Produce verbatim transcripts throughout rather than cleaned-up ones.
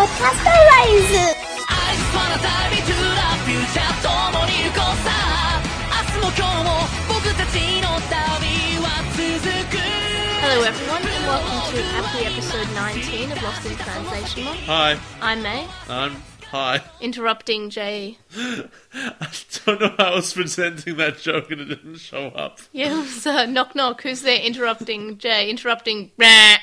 Podcast Horizon! Hello everyone, and welcome to Aptly episode nineteen of Lost in Translation Mod. Hi. I'm May. I'm... Hi. Interrupting Jay. I don't know how I was presenting that joke and it didn't show up. Yeah, it was uh, knock knock. Who's there interrupting Jay? Interrupting...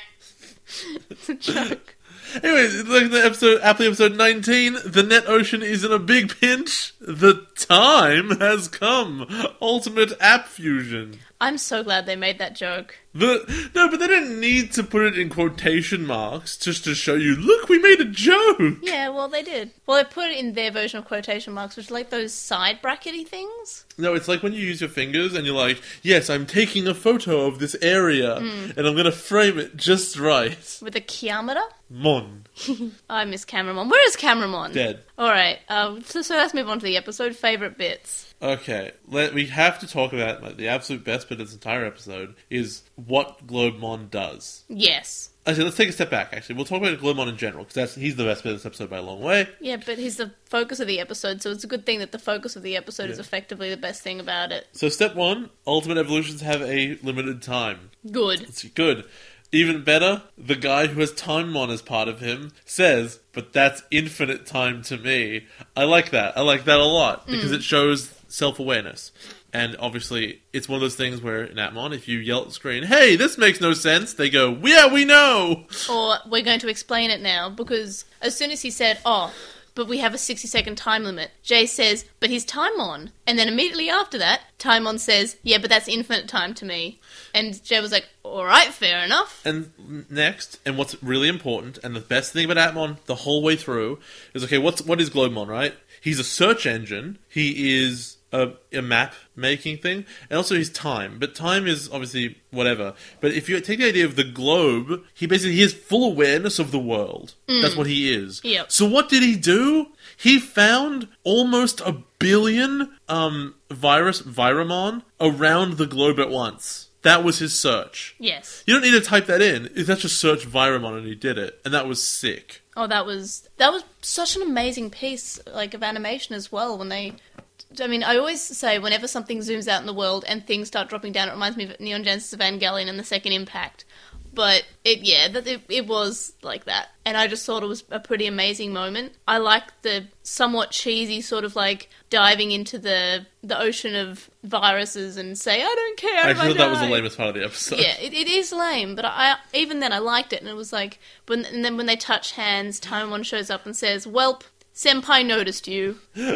It's a joke. Anyways, look at the episode, Aptly episode nineteen. The Net Ocean is in a big pinch. The time has come. Ultimate app fusion. I'm so glad they made that joke. The no, but they didn't need to put it in quotation marks just to show you, look, we made a joke. Yeah, well, they did. Well, they put it in their version of quotation marks, which are like those side brackety things. No, it's like when you use your fingers and you're like, yes, I'm taking a photo of this area Mm. and I'm going to frame it just right. With a kiameter? Mon. I miss Cameramon. Where is Cameramon? Dead. Alright, um, so, so let's move on to the episode. Favourite bits. Okay, let, we have to talk about like, the absolute best bit of this entire episode is what Globemon does. Yes. Actually, let's take a step back, actually. We'll talk about Globemon in general, because he's the best bit of this episode by a long way. Yeah, but he's the focus of the episode, so it's a good thing that the focus of the episode Yeah. is effectively the best thing about it. So step one, Ultimate Evolutions have a limited time. Good. It's good. Even better, the guy who has Timemon as part of him says, but that's infinite time to me. I like that. I like that a lot, because it shows self-awareness. And obviously, it's one of those things where in Atmon, if you yell at the screen, hey, this makes no sense, they go, yeah, we know! Or, we're going to explain it now, because as soon as he said, oh, but we have a sixty second time limit, Jay says, but he's Timemon. And then immediately after that, Timemon says, yeah, but that's infinite time to me. And Jay was like, alright, fair enough. And next, and what's really important, and the best thing about Atmon the whole way through, is, okay, what's what is Globemon, right? He's a search engine, he is a, a map-making thing, and also he's time. But time is obviously whatever. But if you take the idea of the globe, he basically he has full awareness of the world. That's what he is. Yep. So what did he do? He found almost a billion um, virus Viromon around the globe at once. That was his search. Yes. You don't need to type that in. That's just search Viromon and he did it. And that was sick. Oh, that was that was such an amazing piece, like, of animation as well. When they, I mean, I always say whenever something zooms out in the world and things start dropping down, it reminds me of Neon Genesis Evangelion and the Second Impact. But it, yeah, that it, it was like that, and I just thought it was a pretty amazing moment. I like the somewhat cheesy sort of like diving into the the ocean of viruses and say, I don't care. I if I actually thought that was the die." lamest part of the episode. Yeah, it, it is lame, but I even then I liked it, and it was like, when, and then when they touch hands, Timon shows up and says, "Welp, Senpai noticed you."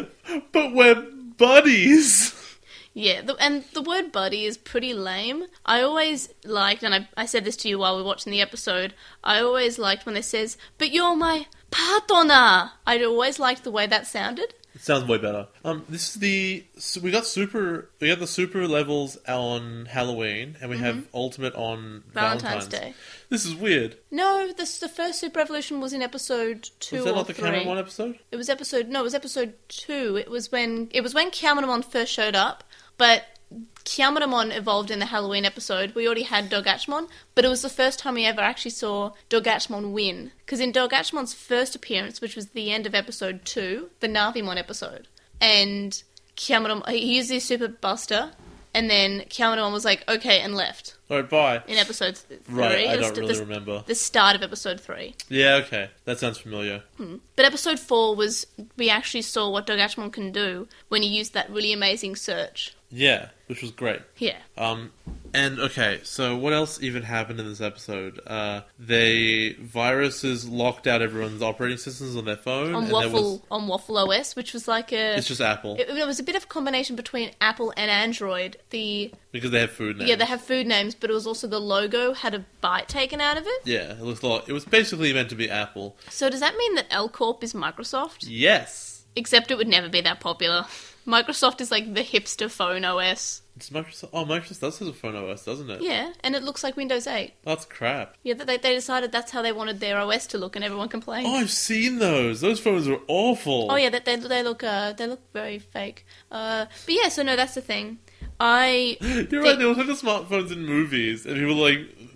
But we're buddies. Yeah, the, and the word buddy is pretty lame. I always liked, and I, I said this to you while we were watching the episode, I always liked when they says, but you're my partner. I'd always liked the way that sounded. It sounds way better. Um, this is the so we got super. We got the super levels on Halloween, and we have ultimate on Valentine's Valentine's Day. This is weird. No, this, the first Super Evolution was in episode two Was that or not the three. Cameron one episode? It was episode no, it was episode two. It was when it was when Kiamanamon first showed up, but Kiamanamon evolved in the Halloween episode. We already had Dogachmon, but it was the first time we ever actually saw Dogachmon win. Because in Dogachmon's first appearance, which was the end of episode two, the Navimon episode, and Kiamanamon, he used his Super Buster, and then Kiamanamon was like, okay, and left. Alright, bye. In episode th- three. Right, I the don't st- really the, remember. The start of episode three. Yeah, okay. That sounds familiar. Hmm. But episode four was, we actually saw what Dogachmon can do when he used that really amazing search. Yeah, which was great. Yeah. Um, and okay, so what else even happened in this episode? Uh, they viruses locked out everyone's operating systems on their phone. On and there Waffle was, on Waffle O S, which was like a... it's just Apple It, it was a bit of a combination between Apple and Android. The because they have food names. Yeah, they have food names, but it was also the logo had a bite taken out of it. Yeah, it looks a lot. It was basically meant to be Apple. So does that mean that L Corp is Microsoft? Yes. Except it would never be that popular. Microsoft is like the hipster phone O S. It's Microsoft. Oh, Microsoft does have a phone O S, doesn't it? Yeah, and it looks like Windows eight. That's crap. Yeah, they, they decided that's how they wanted their O S to look, and everyone complained. Oh, I've seen those. Those phones are awful. Oh yeah, they they, they look uh, they look very fake. Uh, but yeah, so no, that's the thing. I You're think- right. They look like the smartphones in movies, and people like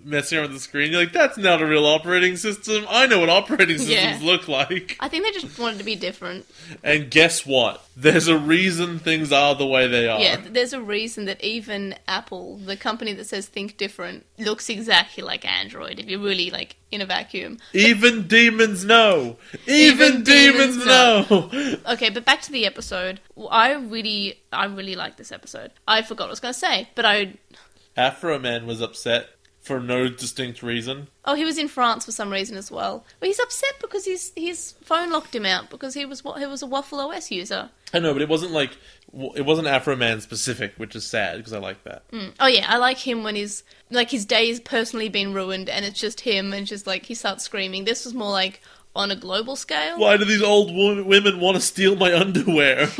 messing around with the screen. You're like, that's not a real operating system. I know what operating systems Yeah. look like. I think they just wanted to be different. And guess what? There's a reason things are the way they are. Yeah, there's a reason that even Apple, the company that says think different, looks exactly like Android, if you're really, like, in a vacuum. Even demons know. Even, Even demons, demons know. Okay, but back to the episode. I really, I really like this episode. I forgot what I was going to say, but I... Afro Man was upset for no distinct reason. Oh, he was in France for some reason as well. But he's upset because his his phone locked him out because he was he was a Waffle O S user. I know, but it wasn't like it wasn't Afro Man specific, which is sad because I like that. Mm. Oh yeah, I like him when he's like his day's personally been ruined and it's just him and just like he starts screaming. This was more like on a global scale. Why do these old wo- women want to steal my underwear?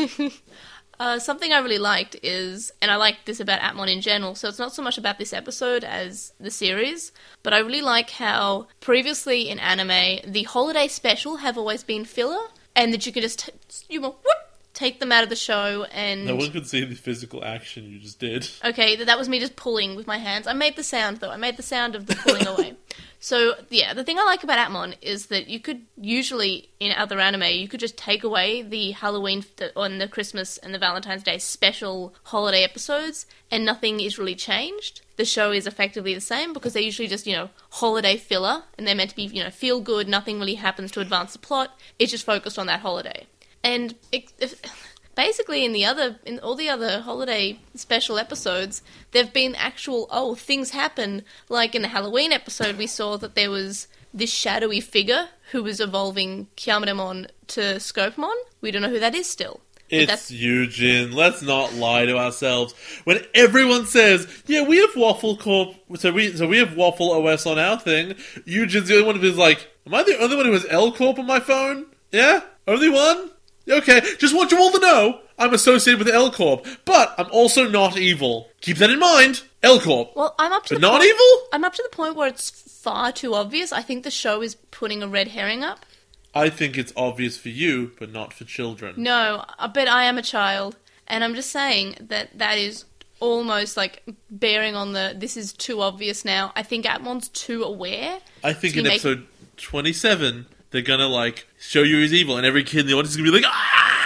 Uh, something I really liked is, and I like this about Atmon in general, so it's not so much about this episode as the series, but I really like how previously in anime, the holiday special have always been filler, and that you can just, t- you will, whoop, take them out of the show and... No one could see the physical action you just did. Okay, that that was me just pulling with my hands. I made the sound, though. I made the sound of the pulling away. So, yeah, the thing I like about Atmon is that you could usually, in other anime, you could just take away the Halloween the, and the Christmas and the Valentine's Day special holiday episodes and nothing is really changed. The show is effectively the same because they're usually just, you know, holiday filler and they're meant to be, you know, feel good, nothing really happens to advance the plot. It's just focused on that holiday. And it, if, basically in the other, in all the other holiday special episodes, there've been actual, oh, things happen. Like in the Halloween episode, we saw that there was this shadowy figure who was evolving Kyamedemon to Scopemon. We don't know who that is still. But It's that's- Eugen. Let's not lie to ourselves. When everyone says, "Yeah, we have Waffle Corp," so we so we have Waffle O S on our thing. Eugen's the only one who's like, "Am I the only one who has L Corp on my phone? Yeah, only one." Okay, just want you all to know, I'm associated with L Corp, but I'm also not evil. Keep that in mind. L Corp. Well, I'm up to But the not point, evil? I'm up to the point where it's far too obvious. I think the show is putting a red herring up. I think it's obvious for you, but not for children. No, but I am a child, and I'm just saying that that is almost like bearing on the this is too obvious now. I think Atmon's too aware. I think to in make- episode twenty-seven, they're gonna, like, show you he's evil, and every kid in the audience is gonna be like,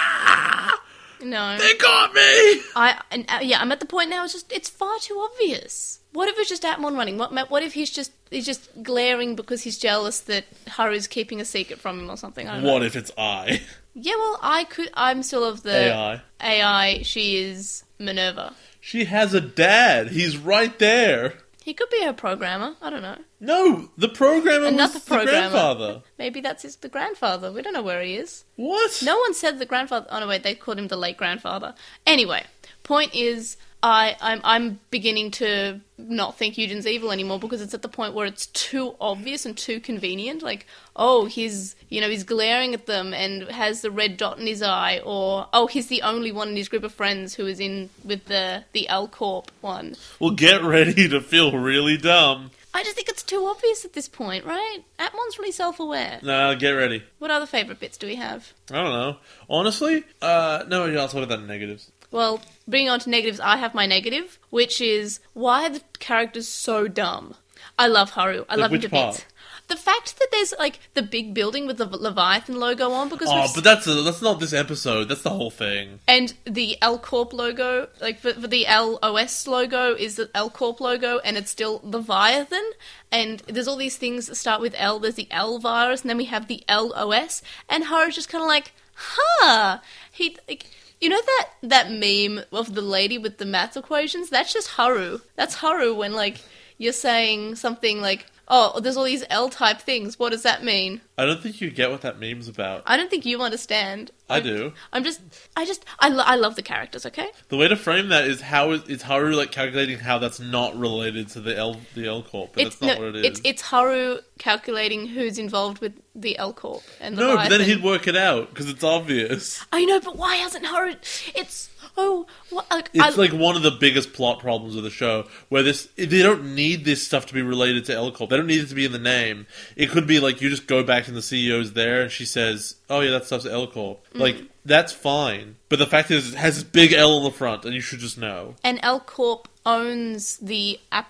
ah! No, They got me! I and uh, yeah, I'm at the point now. It's just it's far too obvious. What if it's just Atmon running? What what if he's just he's just glaring because he's jealous that Haru's keeping a secret from him or something? I don't know. What if it's I? Yeah, well, I could. I'm still of the A I. A I. She is Minerva. She has a dad. He's right there. He could be her programmer. I don't know. No, the programmer Another was programmer. the grandfather. Maybe that's his the grandfather. We don't know where he is. What? No one said the grandfather. Oh no, wait, they called him the late grandfather. Anyway, point is, I I'm I'm beginning to not think Eugen's evil anymore because it's at the point where it's too obvious and too convenient. Like, oh, he's you know he's glaring at them and has the red dot in his eye, or oh, he's the only one in his group of friends who is in with the the L Corp one. Well, get ready to feel really dumb. I just think it's too obvious at this point, right? Atmon's really self-aware. Nah, get ready. What other favourite bits do we have? I don't know. Honestly, uh, no, yeah, I'll talk about that in negatives. Well, bringing on to negatives, I have my negative, which is why are the characters so dumb? I love Haru. I Like, love him which to part? bits. The fact that there's like the big building with the Leviathan logo on because Oh, we've but that's a, that's not this episode. That's the whole thing. and the L Corp logo, like for, for the L O S logo is the L Corp logo, and it's still Leviathan. And there's all these things that start with L. There's the L virus, and then we have the L O S. And Haru's just kind of like, huh? He, like, you know that that meme of the lady with the math equations? That's just Haru. That's Haru when like you're saying something like, oh, there's all these L-type things. What does that mean? I don't think you get what that meme's about. I don't think you understand. I I'm- do. I'm just, I just, I, lo- I love the characters. Okay. The way to frame that is how is, is Haru like calculating how that's not related to the L the L Corp, but It's that's not no, what it is. it's it's Haru calculating who's involved with the L Corp and the no, but then Leviathan. he'd work it out because it's obvious. I know, but why hasn't Haru? It's oh, what, like, It's I, like one of the biggest plot problems of the show, where this they don't need this stuff to be related to L Corp. They don't need it to be in the name. It could be like you just go back and the C E O's there, and she says, "Oh yeah, that stuff's L Corp." Mm. Like that's fine, but the fact is, it has this big L on the front, and you should just know. and L Corp owns the app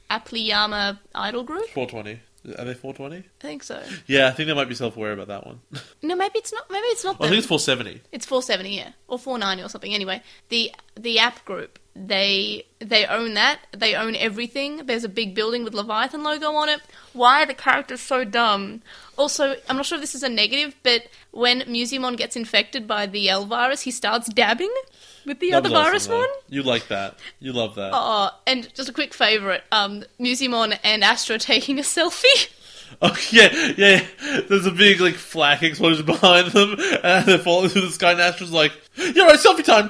Appleyama Idol Group. four twenty. Are they four twenty? I think so. Yeah, I think they might be self-aware about that one. No, maybe it's not. Maybe it's not. Well, I them. think it's four seventy. It's four seventy, yeah, or four ninety or something. Anyway, the the app group, they they own that. They own everything. There's a big building with Leviathan logo on it. Why are the characters so dumb? Also, I'm not sure if this is a negative, but when Musimon gets infected by the L virus, he starts dabbing with the That other was virus awesome, though. one. You like that. You love that. Oh, and just a quick favourite, um, Musimon and Astra taking a selfie. Oh, yeah, yeah, yeah. There's a big, like, flak explosion behind them, and they're falling through the sky, and Astra's like, "You're right, selfie time!"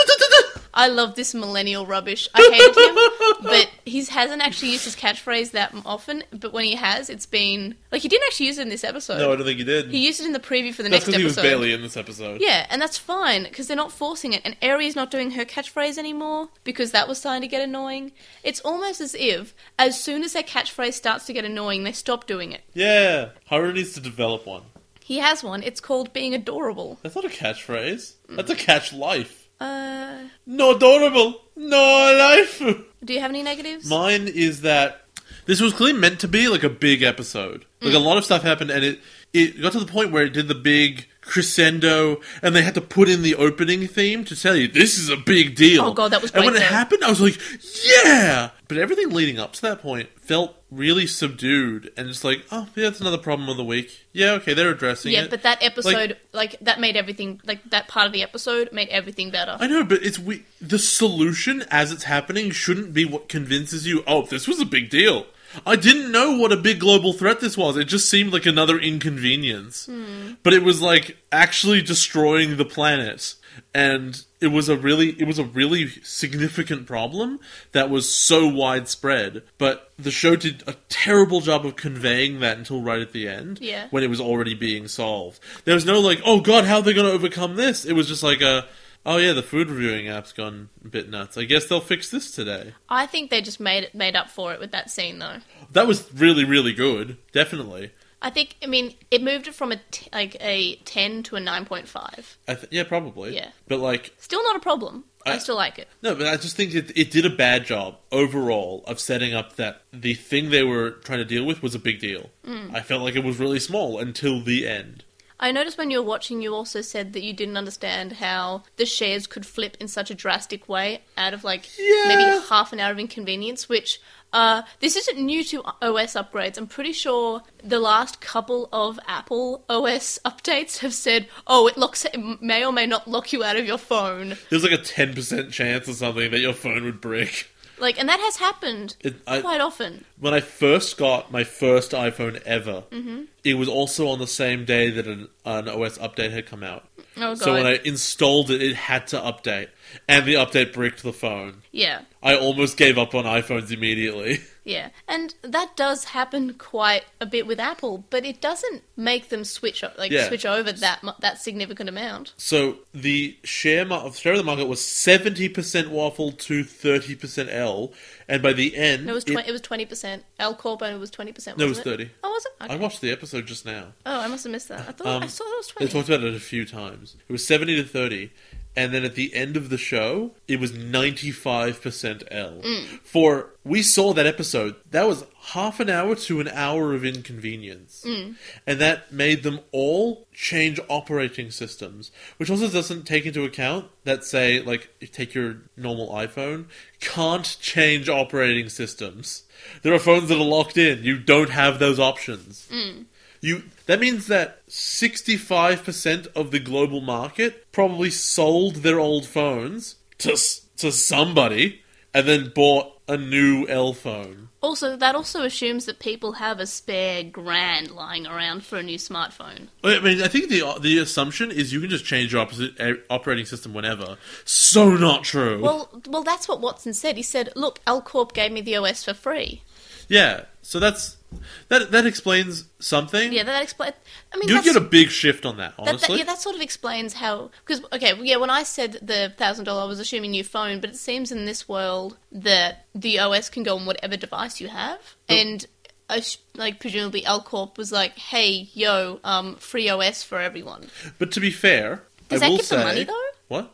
I love this millennial rubbish. I hated him, but he hasn't actually used his catchphrase that often, but when he has, it's been... Like, he didn't actually use it in this episode. No, I don't think he did. He used it in the preview for the That's next because episode. he was barely in this episode. Yeah, and that's fine, because they're not forcing it, and Ari's not doing her catchphrase anymore, because that was starting to get annoying. It's almost as if, as soon as their catchphrase starts to get annoying, they stop doing it. Yeah, Haru needs to develop one. He has one. It's called being adorable. That's not a catchphrase. That's a catch life. Uh, No adorable, no life. do you have any negatives? Mine is that this was clearly meant to be like a big episode. Like a lot of stuff happened, and it it got to the point where it did the big crescendo, and they had to put in the opening theme to tell you this is a big deal. Oh god, that was And great, when it though. happened, I was like, yeah! But everything leading up to that point felt really subdued, and just like, oh, yeah, that's another problem of the week. Yeah, okay, they're addressing Yeah, it. but that episode, like, that made everything, like, that part of the episode made everything better. I know, but it's we- the solution as it's happening shouldn't be what convinces you, oh, this was a big deal. I didn't know what a big global threat this was. It just seemed like another inconvenience. But it was like actually destroying the planet. And it was a really it was a really significant problem that was so widespread. But the show did a terrible job of conveying that until right at the end. Yeah. When it was already being solved. There was no like, oh god, how are they going to overcome this? It was just like a, oh yeah, the food reviewing app's gone a bit nuts. I guess they'll fix this today. I think they just made it made up for it with that scene, though. That was really, really good. Definitely. I think, I mean, it moved it from a t- like a ten to a nine point five. I th- yeah, probably. Yeah. But like, Still not a problem. I, I- still like it. no, but I just think it, it did a bad job overall of setting up that the thing they were trying to deal with was a big deal. Mm. I felt like it was really small until the end. I noticed when you were watching, you also said that you didn't understand how the shares could flip in such a drastic way out of like Yeah. maybe half an hour of inconvenience, which uh, this isn't new to O S upgrades. I'm pretty sure the last couple of Apple O S updates have said, oh, it locks, it may or may not lock you out of your phone. There's like a ten percent chance or something that your phone would brick. Like, and that has happened It, I, quite often. when I first got my first iPhone ever, Mm-hmm. it was also on the same day that an, an O S update had come out. Oh, God. So when I installed it, it had to update. And the update bricked the phone. Yeah. I almost gave up on iPhones immediately. Yeah, and that does happen quite a bit with Apple, but it doesn't make them switch o- like Yeah. switch over that mu- that significant amount. So the share, mar- share of the market was seventy percent Waffle to thirty percent L, and by the end... No, it was twenty. It, was twenty percent. L Corp and it was twenty percent. No, it was wasn't thirty. Oh, was it? I Okay. watched the episode just now. Oh, I must have missed that. I thought Um, I saw it was They twenty. talked about it a few times. It was seventy to thirty, and then at the end of the show, it was ninety-five percent L. Mm. For, we saw that episode, that was half an hour to an hour of inconvenience. Mm. And that made them all change operating systems, which also doesn't take into account that, say, like, you take your normal iPhone, can't change operating systems. There are phones that are locked in. You don't have those options. Mm. You that means that sixty-five percent of the global market probably sold their old phones to s- to somebody and then bought a new L phone. Also, that also assumes that people have a spare grand lying around for a new smartphone. I mean, I think the the assumption is you can just change your opposite, uh, operating system whenever. So not true. Well, well, that's what Watson said. He said, "Look, L Corp gave me the O S for free." yeah, so that's that that explains something. Yeah, that explains. I mean, you that's, get a big shift on that, That, honestly. that, yeah, that sort of explains how... Because, okay, yeah, when I said the one thousand dollars, I was assuming new phone, but it seems in this world that the O S can go on whatever device you have. Yep. And, uh, like, presumably L Corp was like, hey, yo, um, free O S for everyone. But to be fair, Does I that will give say, them money, though? What? Would,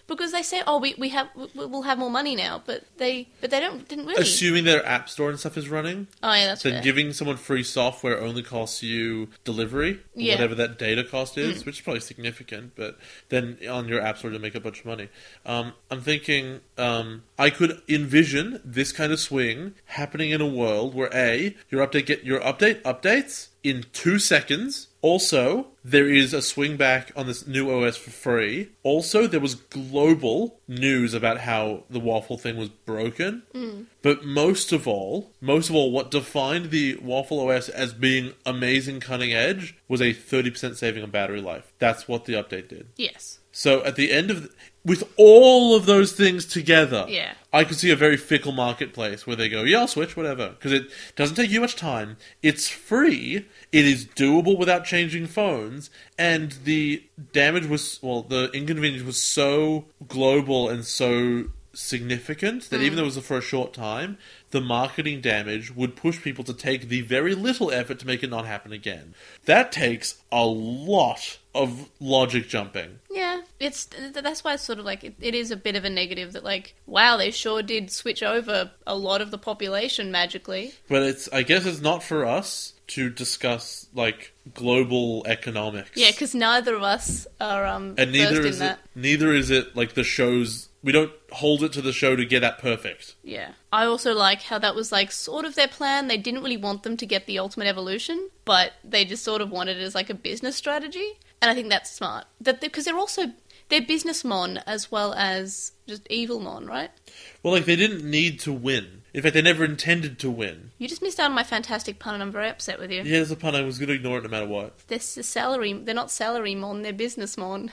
because they say, "Oh, we, we have we, we'll have more money now," but they but they don't didn't really. Assuming their app store and stuff is running, Oh yeah, that's then fair. giving someone free software only costs you delivery, Yeah. whatever that data cost is, which is probably significant. But then on your app store to make a bunch of money. Um, I'm thinking um, I could envision this kind of swing happening in a world where a your update get your update updates in two seconds. Also, there is a swing back on this new O S for free. Also, there was global news about how the waffle thing was broken. Mm. But most of all, most of all, what defined the Waffle O S as being amazing cutting edge was a thirty percent saving on battery life. That's what the update did. Yes. So at the end of... The, with all of those things together, Yeah. I could see a very fickle marketplace where they go, yeah, I'll switch, whatever. Because it doesn't take you much time. It's free. It is doable without changing phones. And the damage was, well, the inconvenience was so global and so significant that even though it was for a short time, the marketing damage would push people to take the very little effort to make it not happen again. That takes a lot of logic jumping. Yeah, it's that's why it's sort of like it, it is a bit of a negative that like wow they sure did switch over a lot of the population magically. But it's I guess it's not for us to discuss like global economics. Yeah, because neither of us are um and neither versed in is that. it neither is it like the show's. We don't hold it to the show to get that perfect. Yeah. I also like how that was like sort of their plan. They didn't really want them to get the ultimate evolution, but they just sort of wanted it as like a business strategy. And I think that's smart. That because they're also they're business mon as well as just evil mon, right? Well, like they didn't need to win. In fact, they never intended to win. You just missed out on my fantastic pun, and I'm very upset with you. Yeah, there's a pun. I was going to ignore it no matter what. They're s- salary. They're not salary mon. They're business mon.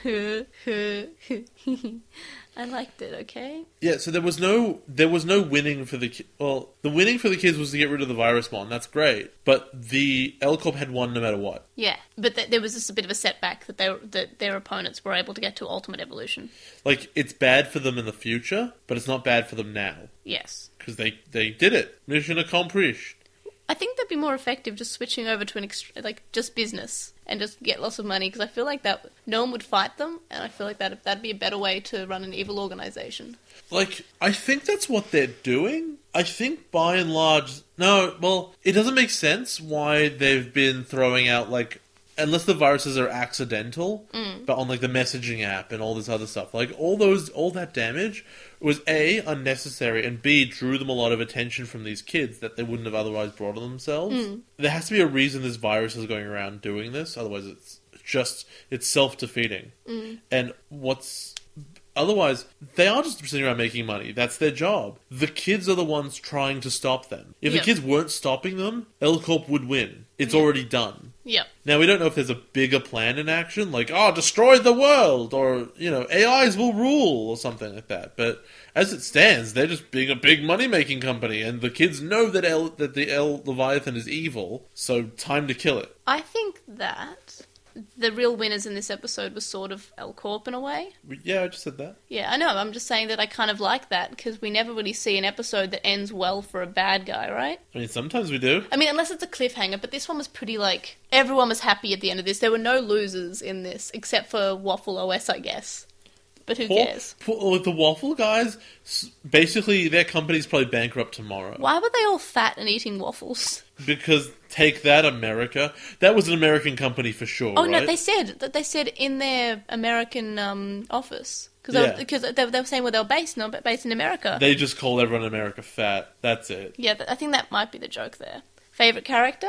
I liked it. Okay. Yeah, so there was no there was no winning for the ki- well, the winning for the kids was to get rid of the virus mon. That's great, but the L Corp had won no matter what. Yeah, but th- there was just a bit of a setback that they were, that their opponents were able to get to ultimate evolution. Like it's bad for them in the future, but it's not bad for them now Yes. because they they did it. Mission accomplished. I think that'd be more effective just switching over to an ext- like just business and just get lots of money because I feel like that no one would fight them, and I feel like that that'd be a better way to run an evil organization. Like I think that's what they're doing. I think by and large, no. Well, it doesn't make sense why they've been throwing out like. Unless the viruses are accidental, Mm. but on like the messaging app and all this other stuff, like all those, all that damage was A, unnecessary, and B, drew them a lot of attention from these kids that they wouldn't have otherwise brought on themselves. Mm. There has to be a reason this virus is going around doing this, otherwise it's just, it's self-defeating. Mm. And what's, otherwise, they are just sitting around making money. That's their job. The kids are the ones trying to stop them. If Yep. the kids weren't stopping them, L Corp would win. It's Yep. already done. Yep. Now, we don't know if there's a bigger plan in action, like, oh, destroy the world, or, you know, A Is will rule, or something like that. But as it stands, they're just being a big money-making company, and the kids know that L, that the L Leviathan is evil, so time to kill it. I think that the real winners in this episode was sort of L Corp in a way. Yeah, I just said that. Yeah, I know. I'm just saying that I kind of like that because we never really see an episode that ends well for a bad guy, right? I mean, sometimes we do. I mean, unless it's a cliffhanger, but this one was pretty like everyone was happy at the end of this. There were no losers in this except for Waffle O S, I guess. But who Poor, cares? poor, the Waffle guys, s- basically, their company's probably bankrupt tomorrow. Why were they all fat and eating waffles? Because, take that, America. That was an American company for sure, Oh right? no, they said that they said in their American um, office because Yeah. they, because they, they were saying where they were based, not based in America. They just called everyone in America fat. That's it. Yeah, th- I think that might be the joke there. Favorite character?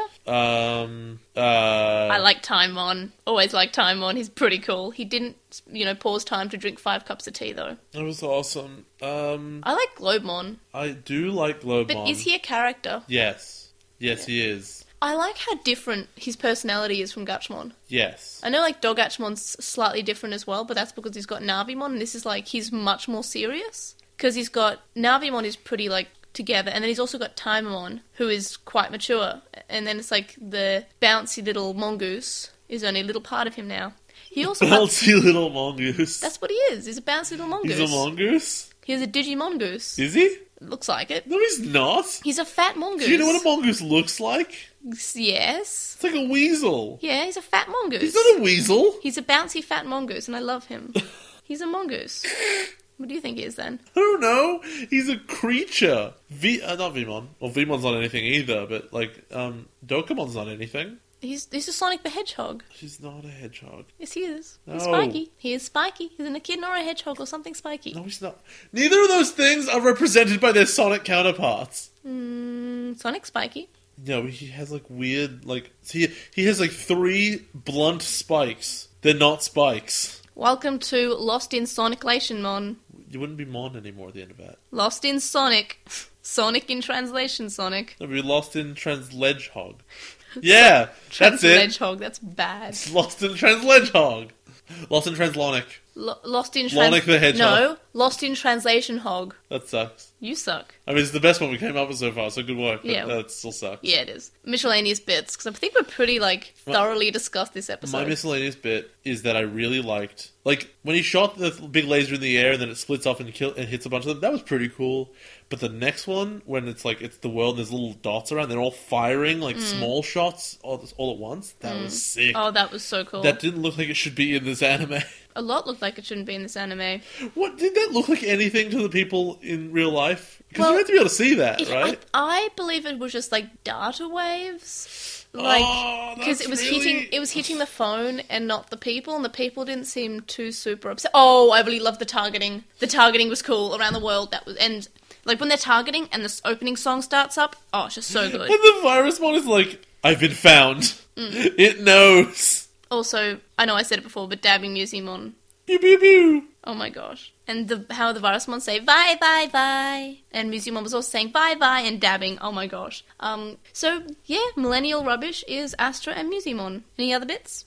Um, uh... I like Timon. Always like Timon. He's pretty cool. He didn't, you know, pause time to drink five cups of tea though. It was awesome. Um, I like Globemon, I do like Globemon. but is he a character? Yes. Yes, he is. I like how different his personality is from Gatchmon. Yes. I know, like, Dogachmon's slightly different as well, but that's because he's got Navimon, and this is, like, he's much more serious. Because he's got... Navimon is pretty, like, together, and then he's also got Timon, who is quite mature. And then it's, like, the bouncy little mongoose is only a little part of him now. He also... Bouncy little mongoose. That's what he is. He's a bouncy little mongoose. He's a mongoose? He's a Digimongoose. Is he? Looks like it. No, he's not. He's a fat mongoose. Do you know what a mongoose looks like? Yes. It's like a weasel. Yeah, he's a fat mongoose. He's not a weasel. He's a bouncy fat mongoose, and I love him. He's a mongoose. What do you think he is then? I don't know. He's a creature. V, uh, not Vmon. Well, Vmon's not anything either, but, like, um, Dokumon's not anything. He's he's a Sonic the Hedgehog. He's not a hedgehog. Yes, he is. He's No. spiky. He is spiky. He's an echidna or a hedgehog or something spiky. No, he's not. Neither of those things are represented by their Sonic counterparts. Mm, Sonic spiky. No, he has, like, weird, like... He, he has, like, three blunt spikes. They're not spikes. Welcome to Lost in Soniclation, Mon. You wouldn't be Mon anymore at the end of that. Lost in Sonic. Sonic in translation, Sonic. No, we lost in Transledgehog. Yeah, that's it. Hedgehog, that's bad. Lost in Transledgehog. Lost in Translonic. Lo- lost in trans- Lonic the Hedgehog. No, Lost in Translation Hog. That sucks. You suck. I mean, it's the best one we came up with so far, so good work. But Yeah. that still sucks. Yeah, it is. Miscellaneous bits, because I think we're pretty, like, thoroughly discussed this episode. My miscellaneous bit is that I really liked, like, when he shot the big laser in the air and then it splits off and, kill- and hits a bunch of them, that was pretty cool. But the next one, when it's like, it's the world and there's little dots around, they're all firing, like, small shots all, all at once, that was sick. Oh, that was so cool. That didn't look like it should be in this anime. A lot looked like it shouldn't be in this anime. What, did that look like anything to the people in real life? Because Well, you had to be able to see that, It- right? I, I believe it was just, like, data waves. Like, Oh, because that's it was really- hitting, it was hitting the phone and not the people, and the people didn't seem too super upset. Oh, I really loved the targeting. The targeting was cool around the world. That was, and like when they're targeting and this opening song starts up, oh, it's just so good. And the virus one is like, I've been found. Mm. It knows. Also, I know I said it before, but dabbing Musimon. Pew pew pew. Oh my gosh. And the how the Virusmon say bye bye bye. And Musimon was also saying bye bye and dabbing. Oh my gosh. Um so yeah, Millennial Rubbish is Astra and Musimon. Any other bits?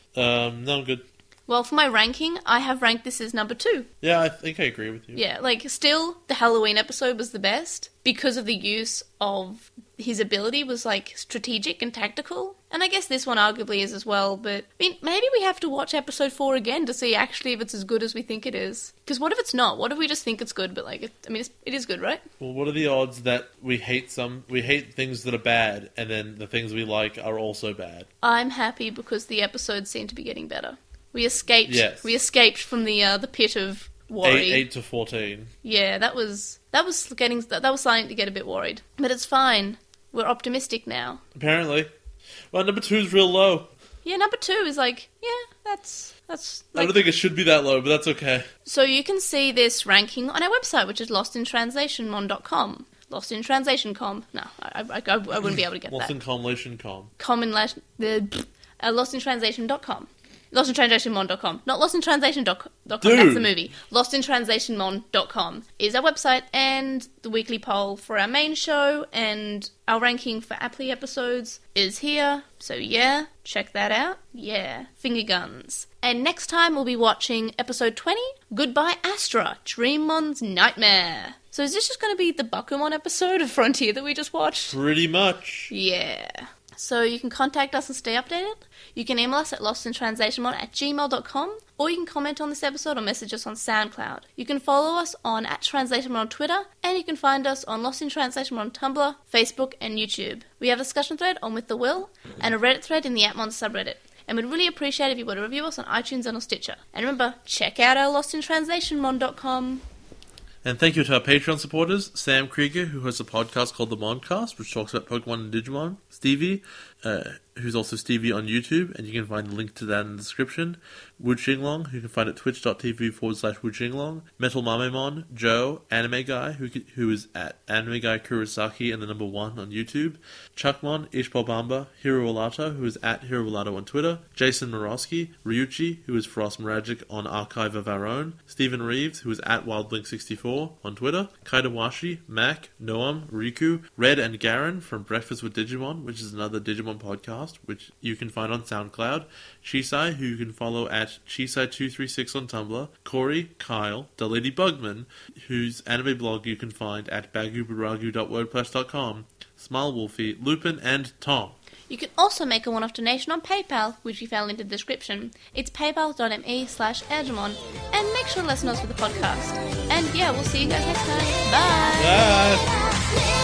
Um, no, I'm good. Well, for my ranking, I have ranked this as number two. Yeah, I think I agree with you. Yeah, like, still, the Halloween episode was the best because of the use of his ability was, like, strategic and tactical. And I guess this one arguably is as well, but, I mean, maybe we have to watch episode four again to see actually if it's as good as we think it is. Because what if it's not? What if we just think it's good, but, like, it, I mean, it's, it is good, right? Well, what are the odds that we hate some, we hate things that are bad, and then the things we like are also bad? I'm happy because the episodes seem to be getting better. We escaped. Yes. We escaped from the uh, the pit of worry. Eight, eight to fourteen. Yeah, that was that was getting that was starting to get a bit worried. But it's fine. We're optimistic now. Apparently. Well, number two is real low. Yeah, number two is like, yeah, that's that's. I Like, don't think it should be that low, but that's okay. so you can see this ranking on our website, which is lost in translation mon dot com. Lost in translation dot com. No, I, I, I, I wouldn't be able to get Lost that. in Comlation com. Common lash the uh, lost in translation dot com. lost in translation mon dot com. Not lost in translation dot com. That's Dude. the movie. lost in translation mon dot com is our website and the weekly poll for our main show, and our ranking for Apply episodes is here. So yeah, check that out. Yeah, finger guns. And next time we'll be watching episode twenty, Goodbye Astra, Dreammon's Nightmare. So is this just going to be the Bakumon episode of Frontier that we just watched? Pretty much. Yeah. So you can contact us and stay updated. You can email us at lostintranslationmon at gmail dot com, or you can comment on this episode or message us on SoundCloud. You can follow us on at TranslationMon on Twitter, and you can find us on Lost in Translation on Tumblr, Facebook, and YouTube. We have a discussion thread on With the Will, and a Reddit thread in the Atmon subreddit. And we'd really appreciate if you were to review us on iTunes and on Stitcher. And remember, check out our lost in translation mon dot com. And thank you to our Patreon supporters, Sam Krieger, who hosts a podcast called The Moncast, which talks about Pokemon and Digimon, Stevie, uh, who's also Stevie on YouTube, and you can find the link to that in the description, Wu Jinglong, who you can find at twitch.tv forward slash Wu Jinglong, Metal Mamemon, Joe, Anime Guy, who who is at Anime Guy Kurosaki and the number one on YouTube, Chuckmon, Ishbobamba, Hiro Olato, who is at Hiro Olato on Twitter, Jason Morosky, Ryuchi, who is Frost Magic on Archive of Our Own, Stephen Reeves, who is at Wildblink sixty-four on Twitter, Kaidawashi, Mac, Noam, Riku, Red and Garen from Breakfast with Digimon, which is another Digimon podcast, which you can find on SoundCloud, Chisai, who you can follow at Chisai two three six on Tumblr, Corey, Kyle, the Lady Bugman, whose anime blog you can find at bagubaragu dot wordpress dot com, Smile Wolfie, Lupin, and Tom. You can also make a one-off donation on PayPal, which we found in the description. It's paypal.me slash Angemon, and make sure to listen to us for the podcast. And yeah, we'll see you guys next time. Bye! Bye! Yeah.